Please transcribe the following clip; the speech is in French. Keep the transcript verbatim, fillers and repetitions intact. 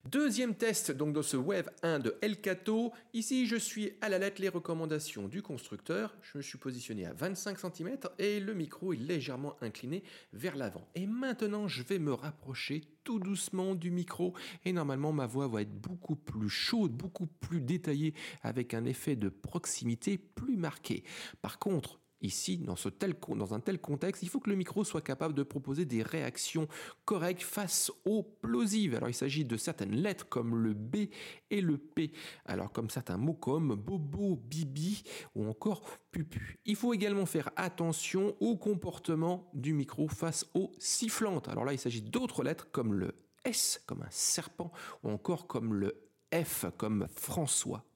Deuxième test donc de ce Wave un de Elgato. Ici, je suis à la lettre les recommandations du constructeur. Je me suis positionné à vingt-cinq centimètres et le micro est légèrement incliné vers l'avant. Et maintenant, je vais me rapprocher tout doucement du micro et normalement, ma voix va être beaucoup plus chaude, beaucoup plus détaillée avec un effet de proximité plus marqué. Par contre, ici, dans, ce tel, dans un tel contexte, il faut que le micro soit capable de proposer des réactions correctes face aux plosives. Alors, il s'agit de certaines lettres comme le B et le P. Alors, comme certains mots comme bobo, bibi ou encore pupu. Il faut également faire attention au comportement du micro face aux sifflantes. Alors là, il s'agit d'autres lettres comme le S, comme un serpent, ou encore comme le F, comme François.